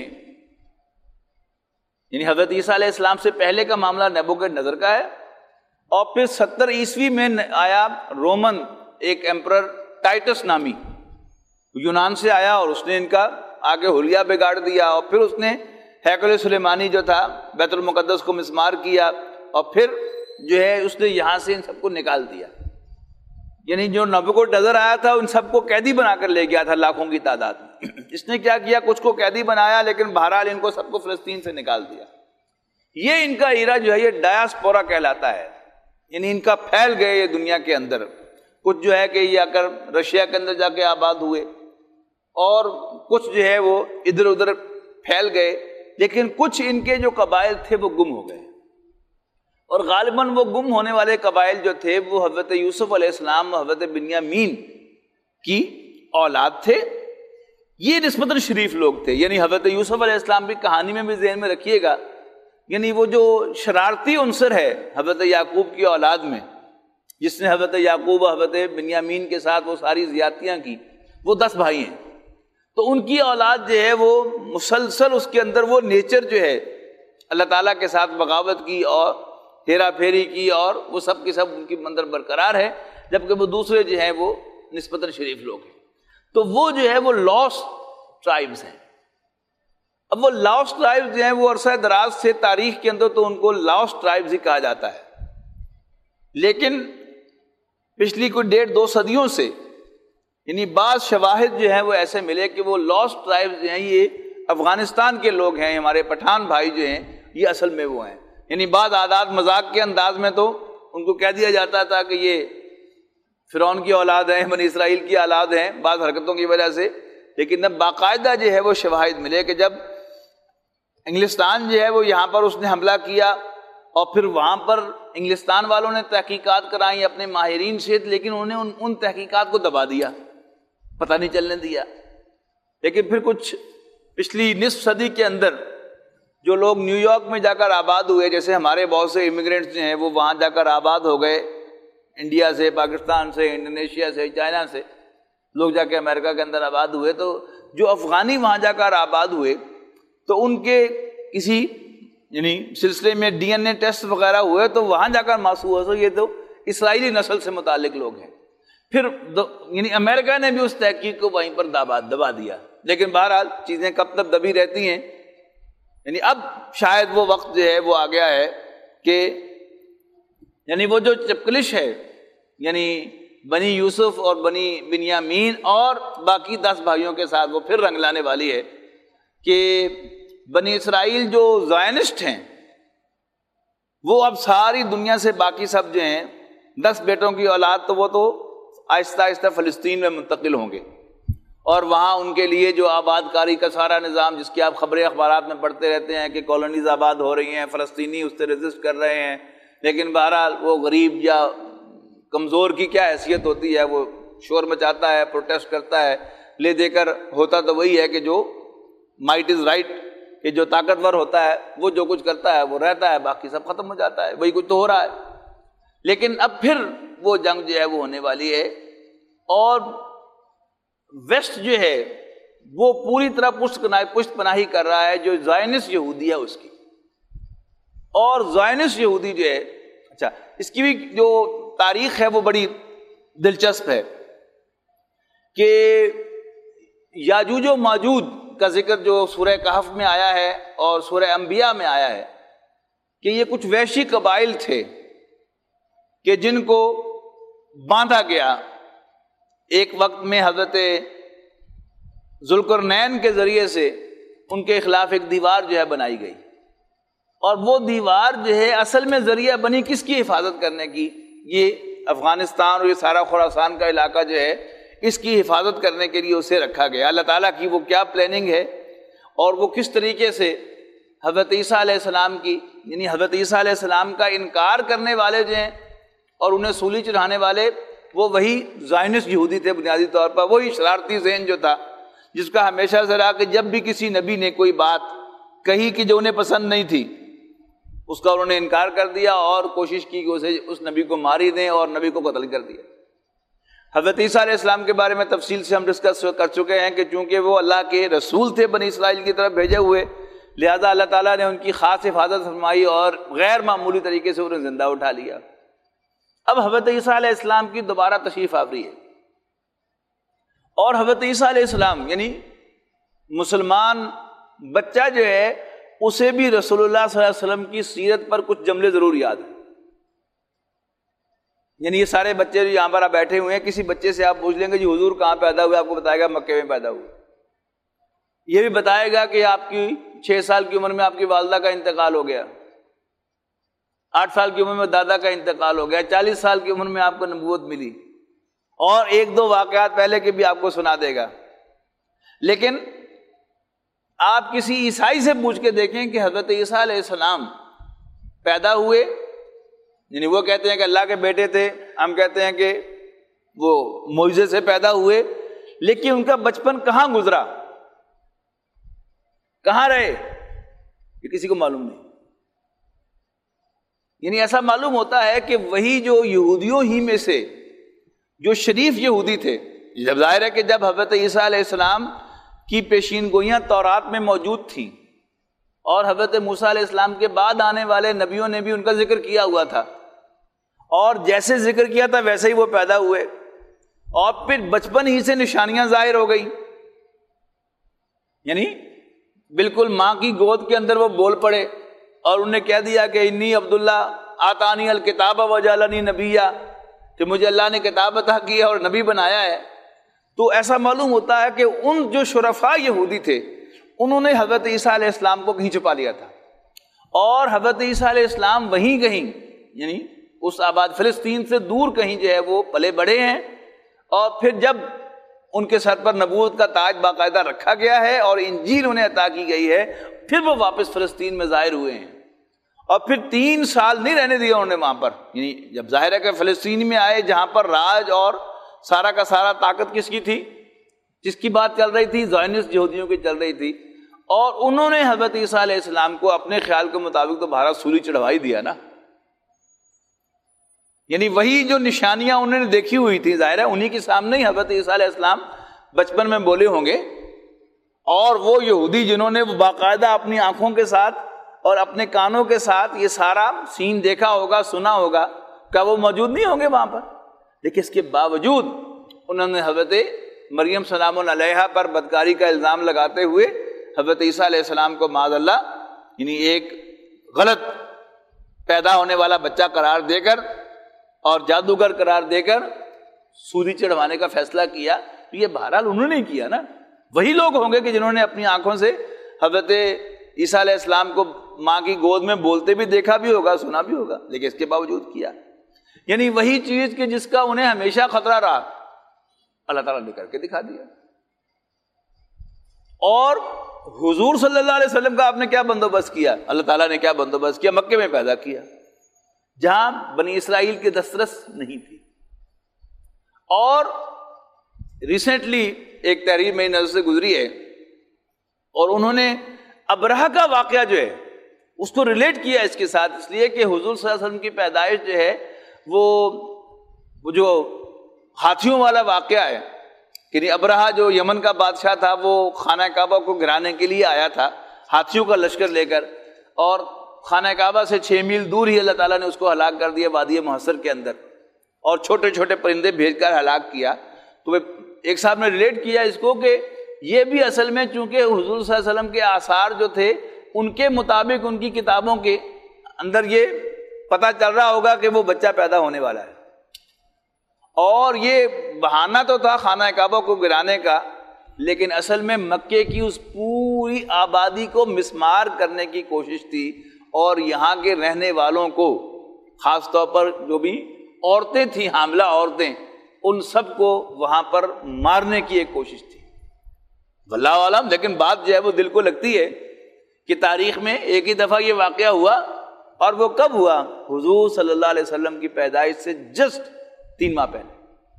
S1: یعنی حضرت عیسیٰ علیہ السلام سے پہلے کا معاملہ نیبوکڈ نظر کا ہے. اور پھر 70 عیسوی میں آیا رومن ایک ایمپرر ٹائٹس نامی، یونان سے آیا، اور اس نے ان کا آگے حلیہ بگاڑ دیا، اور پھر اس نے ہیکل سلیمانی جو تھا بیت المقدس کو مسمار کیا، اور پھر جو ہے اس نے یہاں سے ان سب کو نکال دیا. یعنی جو نیبوکڈ نظر آیا تھا ان سب کو قیدی بنا کر لے گیا تھا لاکھوں کی تعداد میں. اس نے کیا کیا، کچھ کو قیدی بنایا، لیکن بہرحال ان کو سب کو فلسطین سے نکال دیا. یہ ان کا ایرا جو ہے یہ ڈایاسپورا کہلاتا ہے. یعنی ان کا پھیل گئے یہ دنیا کے اندر. کچھ جو ہے کہ یہ آ کر رشیا کے اندر جا کے آباد ہوئے، اور کچھ جو ہے وہ ادھر ادھر پھیل گئے، لیکن کچھ ان کے جو قبائل تھے وہ گم ہو گئے. اور غالباً وہ گم ہونے والے قبائل جو تھے وہ حضرت یوسف علیہ السلام اور حضرت بنیامین کی اولاد تھے. یہ نسبتاً شریف لوگ تھے. یعنی حضرت یوسف علیہ السلام کی کہانی میں بھی ذہن میں رکھیے گا، یعنی وہ جو شرارتی عنصر ہے حضرت یعقوب کی اولاد میں، جس نے حضرت یعقوب اور حضرت بنیامین کے ساتھ وہ ساری زیادتیاں کی، وہ 10 بھائی ہیں. تو ان کی اولاد جو ہے وہ مسلسل اس کے اندر وہ نیچر جو ہے اللہ تعالیٰ کے ساتھ بغاوت کی اور ہیرا پھیری کی، اور وہ سب کے سب ان کے اندر برقرار ہے، جبکہ وہ دوسرے جو ہیں وہ نسبتاً شریف لوگ ہیں. تو وہ جو ہے وہ لاسٹ ٹرائبز ہیں. اب وہ لاسٹ ٹرائبز جو ہیں وہ عرصہ دراز سے تاریخ کے اندر تو ان کو لاسٹ ٹرائبز ہی کہا جاتا ہے، لیکن پچھلی کوئی 1.5-2 صدیوں سے یعنی بعض شواہد جو ہیں وہ ایسے ملے کہ وہ لاسٹ ٹرائبز جو ہیں یہ افغانستان کے لوگ ہیں. ہمارے پٹھان بھائی جو ہیں یہ اصل میں وہ ہیں. یعنی بعض عادات مذاق کے انداز میں تو ان کو کہہ دیا جاتا تھا کہ یہ فرعون کی اولاد ہیں، بنی اسرائیل کی اولاد ہیں بعض حرکتوں کی وجہ سے. لیکن اب باقاعدہ جو ہے وہ شواہد ملے کہ جب انگلستان جو ہے وہ یہاں پر اس نے حملہ کیا اور پھر وہاں پر انگلستان والوں نے تحقیقات کرائیں اپنے ماہرین سے، لیکن انہوں نے ان تحقیقات کو دبا دیا، پتہ نہیں چلنے دیا. لیکن پھر کچھ پچھلی نصف صدی کے اندر جو لوگ نیو یارک میں جا کر آباد ہوئے، جیسے ہمارے بہت سے امیگرینٹس جو ہیں وہ وہاں جا کر آباد ہو گئے، انڈیا سے، پاکستان سے، انڈونیشیا سے، چائنا سے لوگ جا کے امریکہ کے اندر آباد ہوئے. تو جو افغانی وہاں جا کر آباد ہوئے تو ان کے کسی یعنی سلسلے میں ڈی این اے ٹیسٹ وغیرہ ہوئے تو وہاں جا کر محسوس ہو یہ تو اسرائیلی نسل سے متعلق لوگ ہیں. پھر یعنی امریکہ نے بھی اس تحقیق کو وہیں پر دبا دیا. لیکن بہرحال چیزیں کب تک دبی رہتی ہیں. یعنی اب شاید وہ وقت جو ہے وہ آ گیا ہے کہ یعنی وہ جو چپکلش ہے یعنی بنی یوسف اور بنی بنیامین اور باقی 10 بھائیوں کے ساتھ وہ پھر رنگ لانے والی ہے کہ بنی اسرائیل جو زائنسٹ ہیں وہ اب ساری دنیا سے باقی سب جو ہیں 10 بیٹوں کی اولاد تو وہ تو آہستہ آہستہ فلسطین میں منتقل ہوں گے، اور وہاں ان کے لیے جو آباد کاری کا سارا نظام جس کی آپ خبریں اخبارات میں پڑھتے رہتے ہیں کہ کالونیز آباد ہو رہی ہیں، فلسطینی اس سے ریزسٹ کر رہے ہیں، لیکن بہرحال وہ غریب یا کمزور کی کیا حیثیت ہوتی ہے، وہ شور مچاتا ہے، پروٹیسٹ کرتا ہے، لے دے کر ہوتا تو وہی ہے کہ جو مائٹ از رائٹ، کہ جو طاقتور ہوتا ہے وہ جو کچھ کرتا ہے وہ رہتا ہے، باقی سب ختم ہو جاتا ہے، وہی کچھ تو ہو رہا ہے. لیکن اب پھر وہ جنگ جو ہے وہ ہونے والی ہے، اور ویسٹ جو ہے وہ پوری طرح پشت پناہی کر رہا ہے جو زائنسٹ یہودی ہے اس کی. اور زائنسٹ یہودی جو ہے، اچھا اس کی بھی جو تاریخ ہے وہ بڑی دلچسپ ہے کہ یاجوج و ماجوج کا ذکر جو سورہ کہف میں آیا ہے اور سورہ انبیاء میں آیا ہے کہ یہ کچھ وحشی قبائل تھے کہ جن کو باندھا گیا ایک وقت میں حضرت ذوالقرنین کے ذریعے سے، ان کے خلاف ایک دیوار جو ہے بنائی گئی، اور وہ دیوار جو ہے اصل میں ذریعہ بنی کس کی حفاظت کرنے کی؟ یہ افغانستان اور یہ سارا خراسان کا علاقہ جو ہے اس کی حفاظت کرنے کے لیے اسے رکھا گیا. اللہ تعالیٰ کی وہ کیا پلاننگ ہے اور وہ کس طریقے سے حضرت عیسیٰ علیہ السلام کی یعنی حضرت عیسیٰ علیہ السلام کا انکار کرنے والے جو ہیں اور انہیں سولی چڑھانے والے وہ وہی زائنسٹ یہودی تھے بنیادی طور پر. وہی شرارتی ذہن جو تھا جس کا ہمیشہ سے رہا کہ جب بھی کسی نبی نے کوئی بات کہی کہ جو انہیں پسند نہیں تھی اس کا انہوں نے انکار کر دیا اور کوشش کی کہ اسے اس نبی کو مار ہی دیں اور نبی کو قتل کر دیا. حضرت عیسیٰ علیہ السلام کے بارے میں تفصیل سے ہم ڈسکس کر چکے ہیں کہ چونکہ وہ اللہ کے رسول تھے بنی اسرائیل کی طرف بھیجے ہوئے، لہذا اللہ تعالیٰ نے ان کی خاص حفاظت فرمائی اور غیر معمولی طریقے سے انہیں زندہ اٹھا لیا. اب حضرت عیسیٰ علیہ السلام کی دوبارہ تشریف آوری ہے، اور حضرت عیسیٰ علیہ السلام یعنی مسلمان بچہ جو ہے اسے بھی رسول اللہ صلی اللہ علیہ وسلم کی سیرت پر کچھ جملے ضرور یاد ہیں. یعنی یہ سارے بچے جو یہاں پر آپ بیٹھے ہوئے ہیں، کسی بچے سے آپ پوچھ لیں گے جی حضور کہاں پیدا ہوئے، آپ کو بتائے گا مکے میں پیدا ہوئے. یہ بھی بتائے گا کہ آپ کی 6 سال کی عمر میں آپ کی والدہ کا انتقال ہو گیا، 8 سال کی عمر میں دادا کا انتقال ہو گیا، 40 سال کی عمر میں آپ کو نبوت ملی، اور 1-2 واقعات پہلے کے بھی آپ کو سنا دے گا. لیکن آپ کسی عیسائی سے پوچھ کے دیکھیں کہ حضرت عیسیٰ علیہ السلام پیدا ہوئے یعنی وہ کہتے ہیں کہ اللہ کے بیٹے تھے، ہم کہتے ہیں کہ وہ معجزے سے پیدا ہوئے، لیکن ان کا بچپن کہاں گزرا، کہاں رہے، یہ کسی کو معلوم نہیں۔ یعنی ایسا معلوم ہوتا ہے کہ وہی جو یہودیوں ہی میں سے جو شریف یہودی تھے، جب ظاہر ہے کہ جب حضرت عیسیٰ علیہ السلام کی پیشین گوئیاں تورات میں موجود تھیں اور حضرت موسیٰ علیہ السلام کے بعد آنے والے نبیوں نے بھی ان کا ذکر کیا ہوا تھا، اور جیسے ذکر کیا تھا ویسے ہی وہ پیدا ہوئے، اور پھر بچپن ہی سے نشانیاں ظاہر ہو گئی، یعنی بالکل ماں کی گود کے اندر وہ بول پڑے اور انہوں نے کہہ دیا کہ انی عبداللہ آتانی الکتاب وجعلنی نبیہ، کہ مجھے اللہ نے کتاب عطا کی ہے اور نبی بنایا ہے۔ تو ایسا معلوم ہوتا ہے کہ ان جو شرفاء یہودی تھے انہوں نے حضرت عیسیٰ علیہ السلام کو کہیں چھپا لیا تھا، اور حضرت عیسیٰ علیہ السلام وہیں کہیں یعنی اس آباد فلسطین سے دور کہیں جو ہے وہ پلے بڑھے ہیں، اور پھر جب ان کے سر پر نبوت کا تاج باقاعدہ رکھا گیا ہے اور انجیل انہیں عطا کی گئی ہے، پھر وہ واپس فلسطین میں ظاہر ہوئے ہیں، اور پھر 3 سال نہیں رہنے دیا انہوں نے وہاں پر۔ یعنی جب ظاہر ہے کہ فلسطین میں آئے جہاں پر راج اور سارا کا سارا طاقت کس کی تھی، جس کی بات چل رہی تھی، زائنسٹ یہودیوں کی چل رہی تھی، اور انہوں نے حضرت عیسیٰ علیہ السلام کو اپنے خیال کے مطابق تو بھارا سولی چڑھوائی دیا نا۔ یعنی وہی جو نشانیاں انہوں نے دیکھی ہوئی تھی، ظاہر ہے انہی کے سامنے ہی حضرت عیسیٰ علیہ السلام بچپن میں بولے ہوں گے، اور وہ یہودی جنہوں نے باقاعدہ اپنی آنکھوں کے ساتھ اور اپنے کانوں کے ساتھ یہ سارا سین دیکھا ہوگا، سنا ہوگا، کیا وہ موجود نہیں ہوں گے وہاں پر؟ لیکن اس کے باوجود انہوں نے حضرت مریم سلام علیہا پر بدکاری کا الزام لگاتے ہوئے حضرت عیسیٰ علیہ السلام کو معاذ اللہ یعنی ایک غلط پیدا ہونے والا بچہ قرار دے کر اور جادوگر قرار دے کر سولی چڑھوانے کا فیصلہ کیا۔ تو یہ بہرحال انہوں نے کیا نا، وہی لوگ ہوں گے کہ جنہوں نے اپنی آنکھوں سے حضرت عیسیٰ علیہ السلام کو ماں کی گود میں بولتے بھی دیکھا بھی ہوگا، سنا بھی ہوگا، لیکن اس کے باوجود کیا۔ یعنی وہی چیز کہ جس کا انہیں ہمیشہ خطرہ رہا، اللہ تعالیٰ نے کر کے دکھا دیا۔ اور حضور صلی اللہ علیہ وسلم کا آپ نے کیا بندوبست کیا، اللہ تعالیٰ نے کیا بندوبست کیا، مکے میں پیدا کیا جہاں بنی اسرائیل کے دسترس نہیں تھی۔ اور ریسنٹلی ایک تحریر میری نظر سے گزری ہے، اور انہوں نے ابرہہ کا واقعہ جو ہے اس کو ریلیٹ کیا اس کے ساتھ، اس لیے کہ حضور صلی اللہ علیہ وسلم کی پیدائش جو ہے وہ جو ہاتھیوں والا واقعہ ہے، یعنی ابرہہ جو یمن کا بادشاہ تھا وہ خانہ کعبہ کو گرانے کے لیے آیا تھا ہاتھیوں کا لشکر لے کر، اور خانہ کعبہ سے 6 میل دور ہی اللہ تعالیٰ نے اس کو ہلاک کر دیا وادی محصر کے اندر، اور چھوٹے چھوٹے پرندے بھیج کر ہلاک کیا۔ تو ایک صاحب نے ریلیٹ کیا اس کو کہ یہ بھی اصل میں چونکہ حضور صلی اللہ علیہ وسلم کے آثار جو تھے ان کے مطابق ان کی کتابوں کے اندر یہ پتہ چل رہا ہوگا کہ وہ بچہ پیدا ہونے والا ہے، اور یہ بہانہ تو تھا خانہ کعبہ کو گرانے کا، لیکن اصل میں مکے کی اس پوری آبادی کو مسمار کرنے کی کوشش تھی، اور یہاں کے رہنے والوں کو خاص طور پر جو بھی عورتیں تھیں، حاملہ عورتیں، ان سب کو وہاں پر مارنے کی ایک کوشش تھی، واللہ عالم۔ لیکن بات جو ہے وہ دل کو لگتی ہے کہ تاریخ میں ایک ہی دفعہ یہ واقعہ ہوا، اور وہ کب ہوا؟ حضور صلی اللہ علیہ وسلم کی پیدائش سے جسٹ 3 ماہ پہلے۔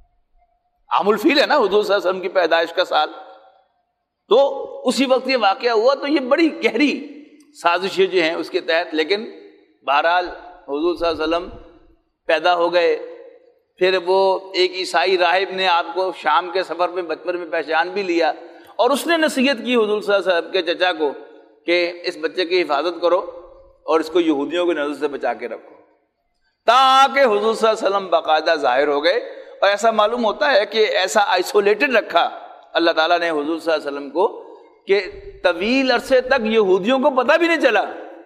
S1: عام الفیل ہے نا حضور صلی اللہ علیہ وسلم کی پیدائش کا سال، تو اسی وقت یہ واقعہ ہوا۔ تو یہ بڑی گہری سازشیں جو ہیں اس کے تحت، لیکن بہرحال حضور صلی اللہ علیہ وسلم پیدا ہو گئے۔ پھر وہ ایک عیسائی راہب نے آپ کو شام کے سفر میں بچپن میں پہچان بھی لیا، اور اس نے نصیحت کی حضور صلی اللہ علیہ وسلم کے چچا کو کہ اس بچے کی حفاظت کرو اور اس کو یہودیوں کی نظر سے بچا کے رکھو، تاکہ حضور صلی اللہ علیہ وسلم باقاعدہ ظاہر ہو گئے۔ اور ایسا معلوم ہوتا ہے کہ ایسا آئسولیٹڈ رکھا اللہ تعالیٰ نے حضور صلی اللہ علیہ وسلم کو کہ طویل عرصے تک یہودیوں کو پتہ بھی نہیں چلا،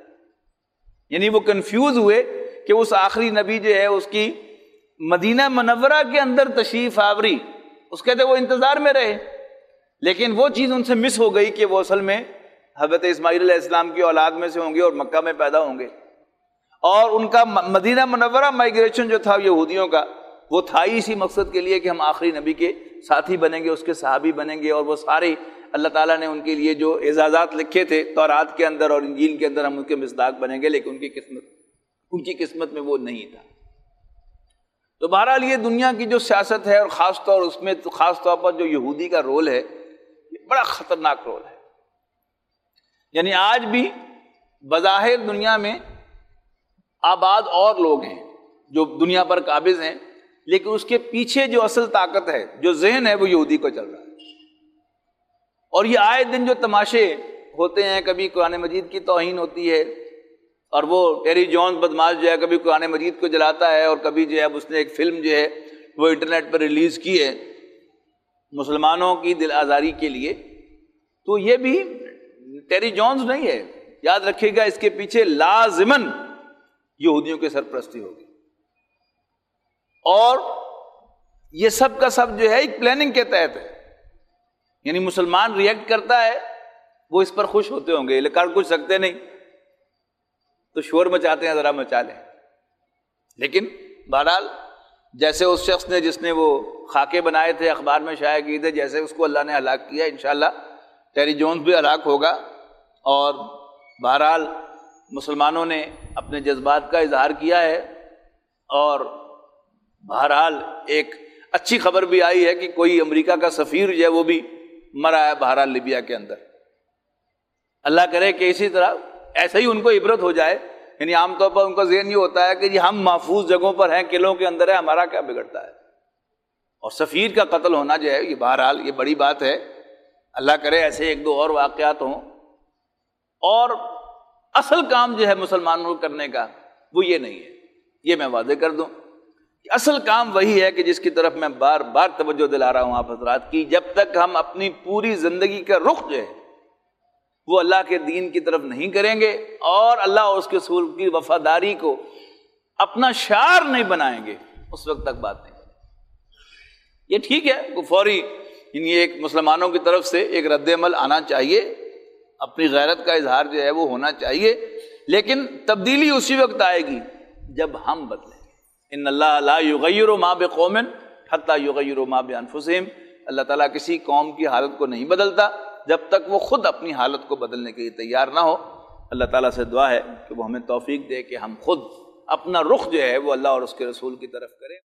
S1: یعنی وہ کنفیوز ہوئے کہ اس آخری نبی جو ہے اس کی مدینہ منورہ کے اندر تشریف آوری، اس کہتے وہ انتظار میں رہے، لیکن وہ چیز ان سے مس ہو گئی کہ وہ اصل میں حضرت اسماعیل علیہ السلام کی اولاد میں سے ہوں گے اور مکہ میں پیدا ہوں گے، اور ان کا مدینہ منورہ مائیگریشن جو تھا یہودیوں کا وہ تھا ہی اسی مقصد کے لیے کہ ہم آخری نبی کے ساتھی بنیں گے، اس کے صحابی بنیں گے، اور وہ سارے اللہ تعالیٰ نے ان کے لیے جو اعزازات لکھے تھے تورات کے اندر اور انجیل کے اندر ہم ان کے مصداق بنیں گے، لیکن ان کی قسمت میں وہ نہیں تھا۔ تو بہرحال یہ دنیا کی جو سیاست ہے، اور خاص طور اس میں خاص طور پر جو یہودی کا رول ہے، یہ بڑا خطرناک رول ہے۔ یعنی آج بھی بظاہر دنیا میں آباد اور لوگ ہیں جو دنیا پر قابض ہیں، لیکن اس کے پیچھے جو اصل طاقت ہے، جو ذہن ہے، وہ یہودی کو چل رہا ہے۔ اور یہ آئے دن جو تماشے ہوتے ہیں، کبھی قرآن مجید کی توہین ہوتی ہے، اور وہ ٹیری جونز بدماش جو ہے کبھی قرآن مجید کو جلاتا ہے، اور کبھی جو ہے اس نے ایک فلم جو ہے وہ انٹرنیٹ پر ریلیز کی ہے مسلمانوں کی دل آزاری کے لیے، تو یہ بھی ٹیری جونز نہیں ہے، یاد رکھیے گا، اس کے پیچھے لازماً یہودیوں کی سرپرستی ہوگی، اور یہ سب کا سب جو ہے ایک پلاننگ کے تحت ہے۔ یعنی مسلمان ریئیکٹ کرتا ہے، وہ اس پر خوش ہوتے ہوں گے، لیکن کر کچھ سکتے نہیں تو شور مچاتے ہیں، ذرا مچا لیں۔ لیکن بہرحال جیسے اس شخص نے جس نے وہ خاکے بنائے تھے، اخبار میں شائع کیے تھے، جیسے اس کو اللہ نے ہلاک کیا، انشاءاللہ ٹیری جونز بھی ہلاک ہوگا۔ اور بہرحال مسلمانوں نے اپنے جذبات کا اظہار کیا ہے، اور بہرحال ایک اچھی خبر بھی آئی ہے کہ کوئی امریکہ کا سفیر جو ہے وہ بھی مرا ہے بہرحال لیبیا کے اندر۔ اللہ کرے کہ اسی طرح ایسے ہی ان کو عبرت ہو جائے۔ یعنی عام طور پر ان کا ذہن یہ ہوتا ہے کہ جی ہم محفوظ جگہوں پر ہیں، قلعوں کے اندر ہے، ہمارا کیا بگڑتا ہے، اور سفیر کا قتل ہونا جو ہے یہ بہرحال یہ بڑی بات ہے۔ اللہ کرے ایسے ایک دو اور واقعات ہوں، اور اصل کام جو ہے مسلمانوں کو کرنے کا وہ یہ نہیں ہے، یہ میں واضح کر دوں کہ اصل کام وہی ہے کہ جس کی طرف میں بار بار توجہ دلا رہا ہوں آپ حضرات کی، جب تک ہم اپنی پوری زندگی کا رخ جو ہے وہ اللہ کے دین کی طرف نہیں کریں گے، اور اللہ اور اس کے رسول کی وفاداری کو اپنا شعار نہیں بنائیں گے، اس وقت تک بات نہیں۔ یہ ٹھیک ہے وہ فوری یعنی ایک مسلمانوں کی طرف سے ایک رد عمل آنا چاہیے، اپنی غیرت کا اظہار جو ہے وہ ہونا چاہیے، لیکن تبدیلی اسی وقت آئے گی جب ہم بدلیں گے۔ ان اللہ لا یغیر ما بقوم حتی یغیروا ما بانفسہم، اللہ تعالیٰ کسی قوم کی حالت کو نہیں بدلتا جب تک وہ خود اپنی حالت کو بدلنے کے لیے تیار نہ ہو۔ اللہ تعالیٰ سے دعا ہے کہ وہ ہمیں توفیق دے کہ ہم خود اپنا رخ جو ہے وہ اللہ اور اس کے رسول کی طرف کریں۔